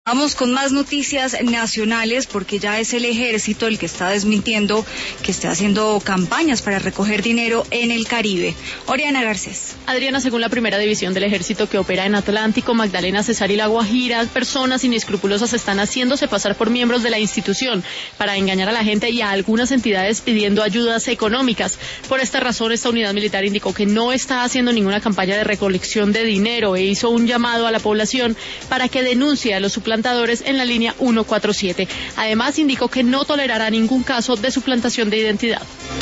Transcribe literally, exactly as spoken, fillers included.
Vamos con más noticias nacionales porque ya es el ejército el que está desmintiendo que esté haciendo campañas para recoger dinero en el Caribe. Oriana Garcés. Adriana, según la primera división del ejército que opera en Atlántico, Magdalena, Cesar y La Guajira, personas inescrupulosas están haciéndose pasar por miembros de la institución para engañar a la gente y a algunas entidades pidiendo ayudas económicas. Por esta razón, esta unidad militar indicó que no está haciendo ninguna campaña de recolección de dinero e hizo un llamado a la población para que denuncie a los suplantadores en la línea ciento cuarenta y siete. Además, indicó que no tolerará ningún caso de suplantación de identidad.